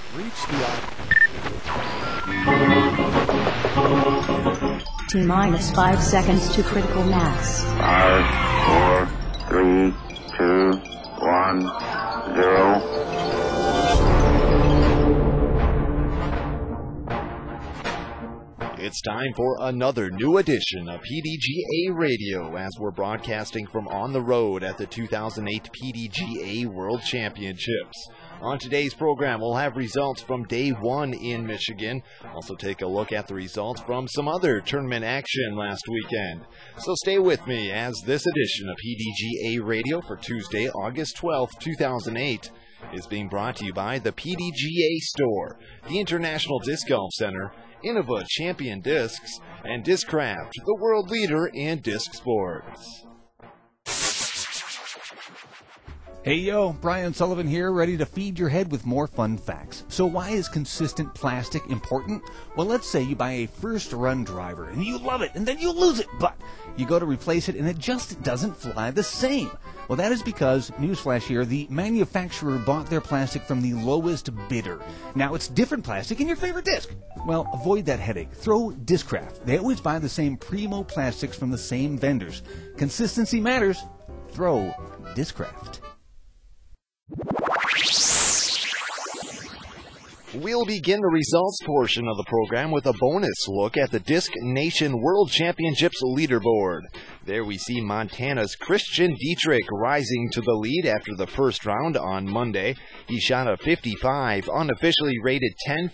Reach the T-minus 5 seconds to critical mass. 5, 4, 3, 2, 1, 0. It's time for another new edition of PDGA Radio as we're broadcasting from on the road at the 2008 PDGA World Championships. On today's program, we'll have results from Day 1 in Michigan. Also take a look at the results from some other tournament action last weekend. So stay with me as this edition of PDGA Radio for Tuesday, August 12th, 2008 is being brought to you by the PDGA Store, the International Disc Golf Center, Innova Champion Discs, and Discraft, the world leader in disc sports. Hey yo, Brian Sullivan here, ready to feed your head with more fun facts. So why is consistent plastic important? Well, let's say you buy a first-run driver and you love it and then you lose it, but you go to replace it and it just doesn't fly the same. Well, that is because, newsflash here, the manufacturer bought their plastic from the lowest bidder. Now it's different plastic in your favorite disc. Well, avoid that headache. Throw Discraft. They always buy the same primo plastics from the same vendors. Consistency matters. Throw Discraft. We'll begin the results portion of the program with a bonus look at the Disc Nation World Championships leaderboard. There we see Montana's Christian Dietrich rising to the lead after the first round on Monday. He shot a 55, unofficially rated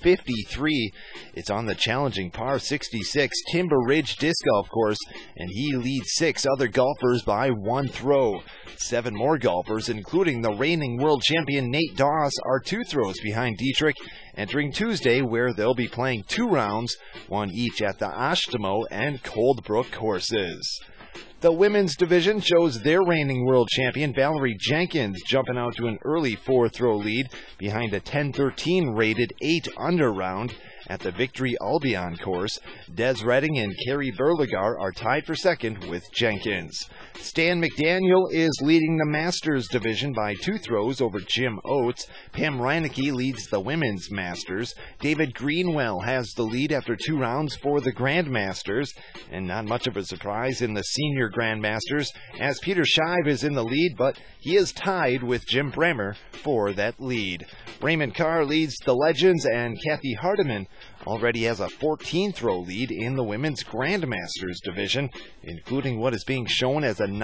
1053. It's on the challenging par 66 Timber Ridge Disc Golf Course, and he leads 6 other golfers by 1 throw. 7 more golfers, including the reigning world champion Nate Doss, are 2 throws behind Dietrich, entering Tuesday, where they'll be playing 2 rounds, one each at the Ashtamo and Coldbrook courses. The women's division shows their reigning world champion Valerie Jenkins jumping out to an early 4-throw lead behind a 10-13 rated 8-under round at the Victory Albion course. Des Redding and Carrie Berligar are tied for second with Jenkins. Stan McDaniel is leading the Masters division by 2 throws over Jim Oates. Pam Reinecke leads the women's Masters. David Greenwell has the lead after 2 rounds for the Grandmasters. And not much of a surprise in the Senior Grandmasters, as Peter Shive is in the lead, but he is tied with Jim Bremer for that lead. Raymond Carr leads the Legends, and Kathy Hardiman already has a 14-throw lead in the women's Grandmasters division, including what is being shown as a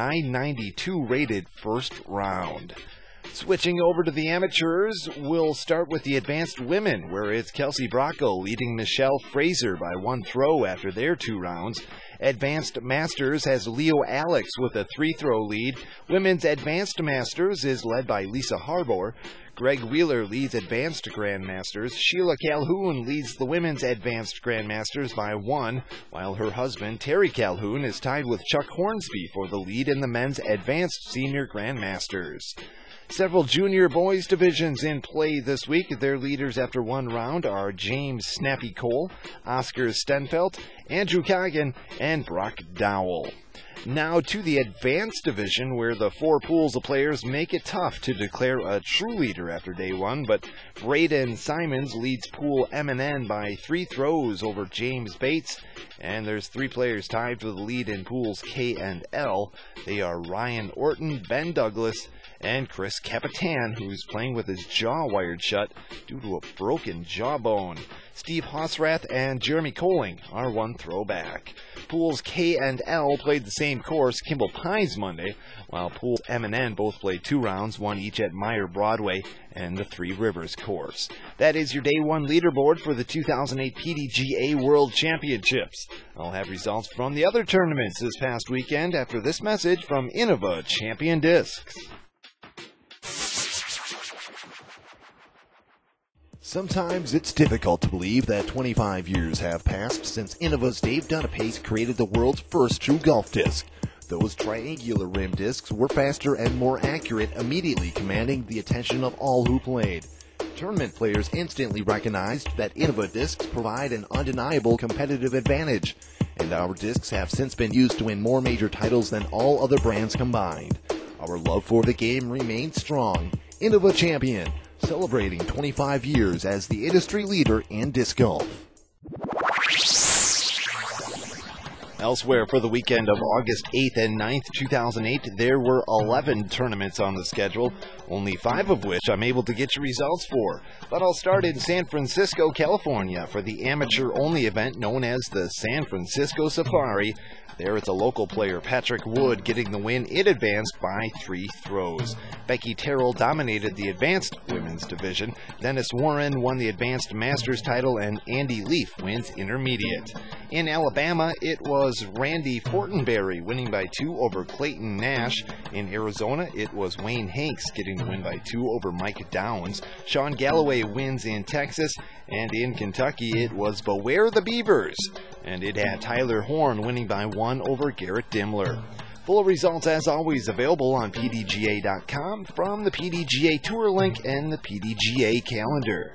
992 rated first round. Switching over to the amateurs, we'll start with the advanced women, where it's Kelsey Brocco leading Michelle Fraser by 1 throw after their 2 rounds. Advanced Masters has Leo Alex with a 3-throw lead. Women's Advanced Masters is led by Lisa Harbour. Greg Wheeler leads Advanced Grandmasters. Sheila Calhoun leads the Women's Advanced Grandmasters by 1, while her husband, Terry Calhoun, is tied with Chuck Hornsby for the lead in the Men's Advanced Senior Grandmasters. Several junior boys divisions in play this week. Their leaders after 1 round are James Snappy Cole, Oscar Stenfeld, Andrew Coggin, and Brock Dowell. Now to the advanced division, where the 4 pools of players make it tough to declare a true leader after day 1, but Braden Simons leads pool M&N by 3 throws over James Bates, and there's 3 players tied for the lead in pools K and L. They are Ryan Orton, Ben Douglas, and Chris Capitan, who's playing with his jaw wired shut due to a broken jawbone. Steve Hossrath and Jeremy Coling are 1 throw back. Pools K and L played the same course, Kimball Pines, Monday, while pools M and N both played 2 rounds, one each at Meyer Broadway and the Three Rivers course. That is your Day 1 leaderboard for the 2008 PDGA World Championships. I'll have results from the other tournaments this past weekend after this message from Innova Champion Discs. Sometimes it's difficult to believe that 25 years have passed since Innova's Dave Dunapace created the world's first true golf disc. Those triangular rim discs were faster and more accurate, immediately commanding the attention of all who played. Tournament players instantly recognized that Innova discs provide an undeniable competitive advantage, and our discs have since been used to win more major titles than all other brands combined. Our love for the game remains strong. Innova Champion. celebrating 25 years as the industry leader in disc golf. Elsewhere for the weekend of August 8th and 9th, 2008, there were 11 tournaments on the schedule, only 5 of which I'm able to get you results for. But I'll start in San Francisco, California for the amateur-only event known as the San Francisco Safari. There it's a local player, Patrick Wood, getting the win. It advanced by 3 throws. Becky Terrell dominated the advanced women's division. Dennis Warren won the advanced masters title, and Andy Leaf wins intermediate. In Alabama, it was Randy Fortenberry winning by 2 over Clayton Nash. In Arizona, it was Wayne Hanks getting the win by 2 over Mike Downs. Sean Galloway wins in Texas, and in Kentucky, it was Beware the Beavers, and it had Tyler Horn winning by 1 over Garrett Dimmler. Full results, as always, available on PDGA.com from the PDGA Tour link and the PDGA calendar.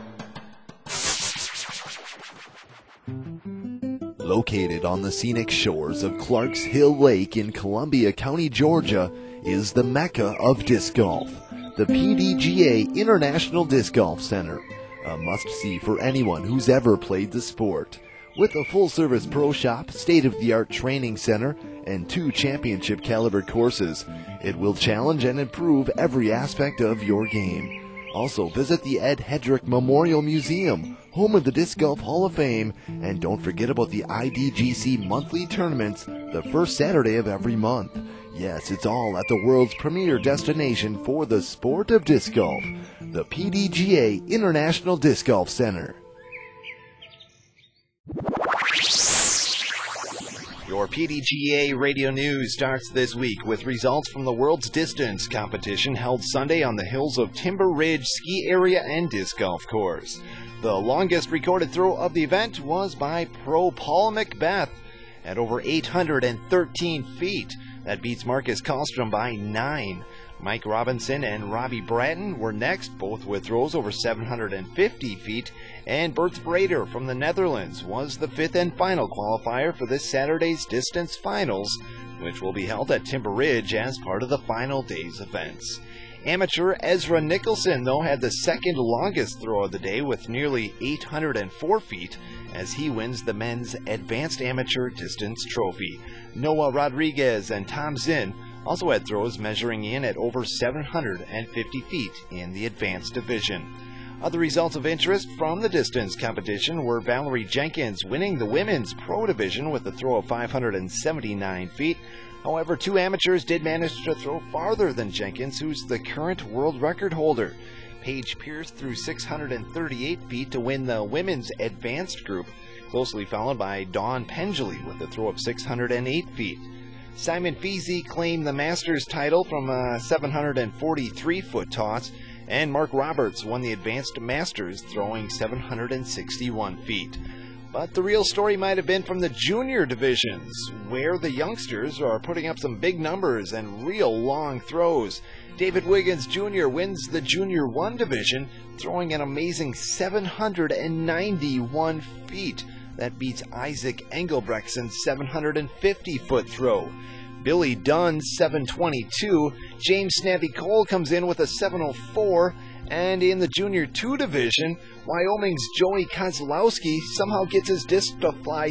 Located on the scenic shores of Clarks Hill Lake in Columbia County, Georgia, is the Mecca of disc golf, the PDGA International Disc Golf Center, a must-see for anyone who's ever played the sport. With a full-service pro shop, state-of-the-art training center, and 2 championship-caliber courses, it will challenge and improve every aspect of your game. Also, visit the Ed Hedrick Memorial Museum, home of the Disc Golf Hall of Fame, and don't forget about the IDGC monthly tournaments the first Saturday of every month. Yes, it's all at the world's premier destination for the sport of disc golf, the PDGA International Disc Golf Center. Your PDGA Radio News starts this week with results from the World's Distance competition held Sunday on the hills of Timber Ridge Ski Area and Disc Golf Course. The longest recorded throw of the event was by pro Paul Macbeth at over 813 feet. That beats Marcus Karlstrom by 9. Mike Robinson and Robbie Bratton were next, both with throws over 750 feet, and Bert Brader from the Netherlands was the 5th and final qualifier for this Saturday's distance finals, which will be held at Timber Ridge as part of the final day's events. Amateur Ezra Nicholson, though, had the second longest throw of the day with nearly 804 feet as he wins the men's Advanced Amateur Distance Trophy. Noah Rodriguez and Tom Zinn also had throws measuring in at over 750 feet in the advanced division. Other results of interest from the distance competition were Valerie Jenkins winning the women's pro division with a throw of 579 feet. However, 2 amateurs did manage to throw farther than Jenkins, who's the current world record holder. Paige Pierce threw 638 feet to win the women's advanced group, closely followed by Dawn Pendley with a throw of 608 feet. Simon Feasey claimed the Masters title from a 743-foot toss, and Mark Roberts won the Advanced Masters throwing 761 feet. But the real story might have been from the junior divisions, where the youngsters are putting up some big numbers and real long throws. David Wiggins Jr. wins the Junior 1 division, throwing an amazing 791 feet. That beats Isaac Engelbrechtson's 750-foot throw. Billy Dunn's 722. James Snappy Cole comes in with a 704. And in the Junior 2 division, Wyoming's Joey Kozlowski somehow gets his disc to fly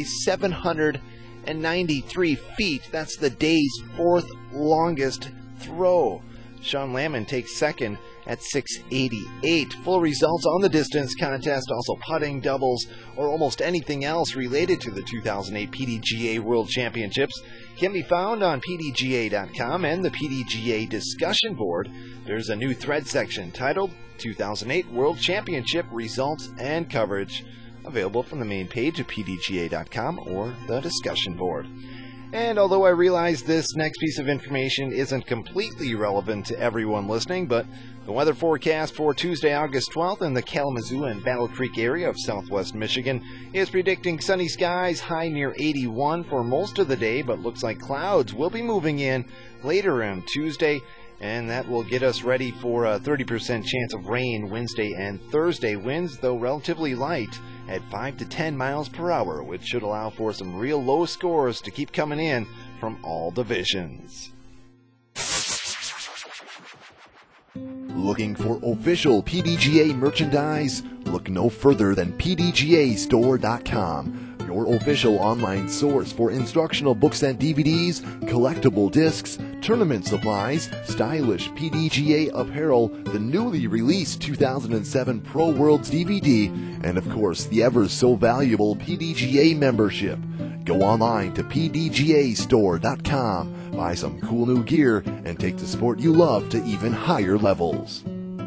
793 feet. That's the day's 4th longest throw. Sean Lamon takes second at 688. Full results on the distance contest, also putting, doubles, or almost anything else related to the 2008 PDGA World Championships can be found on PDGA.com and the PDGA discussion board. There's a new thread section titled 2008 World Championship Results and Coverage, available from the main page of PDGA.com or the discussion board. And although I realize this next piece of information isn't completely relevant to everyone listening, but the weather forecast for Tuesday, August 12th in the Kalamazoo and Battle Creek area of southwest Michigan is predicting sunny skies, high near 81 for most of the day, but looks like clouds will be moving in later on Tuesday, and that will get us ready for a 30% chance of rain Wednesday and Thursday. Winds, though relatively light, at 5 to 10 miles per hour, which should allow for some real low scores to keep coming in from all divisions. Looking for official PDGA merchandise? Look no further than PDGAstore.com, your official online source for instructional books and DVDs, collectible discs, tournament supplies, stylish PDGA apparel, the newly released 2007 Pro Worlds DVD, and of course the ever so valuable PDGA membership. Go online to PDGAstore.com, buy some cool new gear, and take the sport you love to even higher levels.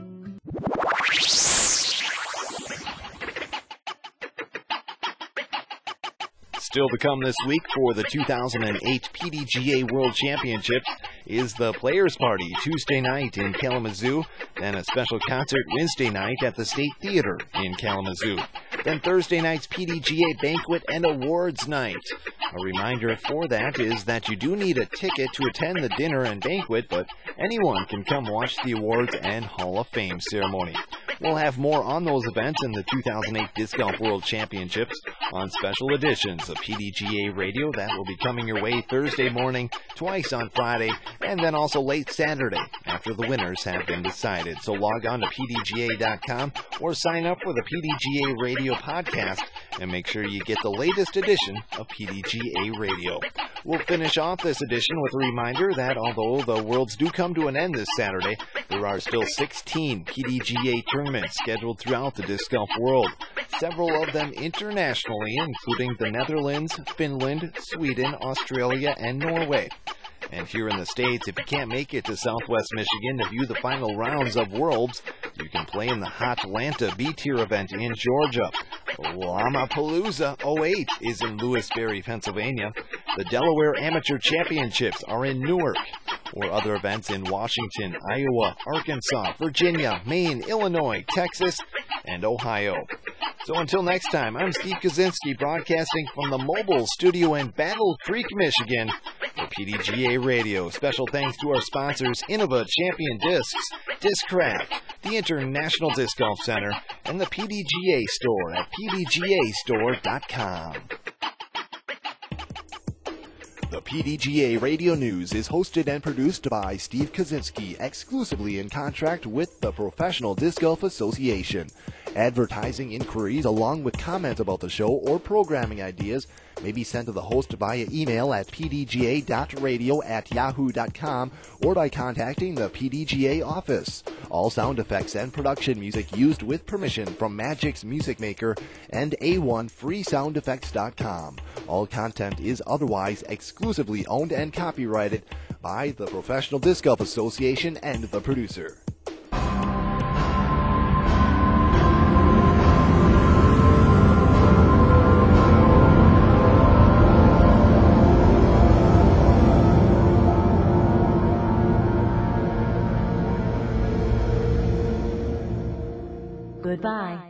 Still to come this week for the 2008 PDGA World Championships is the Players Party Tuesday night in Kalamazoo, then a special concert Wednesday night at the State Theater in Kalamazoo. Then Thursday night's PDGA Banquet and Awards Night. A reminder for that is that you do need a ticket to attend the dinner and banquet, but anyone can come watch the awards and Hall of Fame ceremony. We'll have more on those events in the 2008 Disc Golf World Championships on special editions of PDGA Radio that will be coming your way Thursday morning, twice on Friday, and then also late Saturday after the winners have been decided. So log on to PDGA.com or sign up for the PDGA Radio podcast and make sure you get the latest edition of PDGA Radio. We'll finish off this edition with a reminder that although the Worlds do come to an end this Saturday, there are still 16 PDGA tournaments scheduled throughout the disc golf world, several of them internationally, including the Netherlands, Finland, Sweden, Australia, and Norway. And here in the States, if you can't make it to Southwest Michigan to view the final rounds of Worlds, you can play in the Hotlanta B-Tier event in Georgia. Llama-Palooza 08 is in Lewisberry, Pennsylvania. The Delaware Amateur Championships are in Newark, or other events in Washington, Iowa, Arkansas, Virginia, Maine, Illinois, Texas, and Ohio. So until next time, I'm Steve Kaczynski, broadcasting from the mobile studio in Battle Creek, Michigan, for PDGA Radio. Special thanks to our sponsors, Innova Champion Discs, Discraft, the International Disc Golf Center, and the PDGA Store at PDGAstore.com. The PDGA Radio News is hosted and produced by Steve Kaczynski, exclusively in contract with the Professional Disc Golf Association. Advertising inquiries along with comments about the show or programming ideas may be sent to the host via email at pdga.radio@yahoo.com or by contacting the PDGA office. All sound effects and production music used with permission from Magix Music Maker and A1FreeSoundEffects.com. All content is otherwise exclusively owned and copyrighted by the Professional Disc Golf Association and the producer. Goodbye.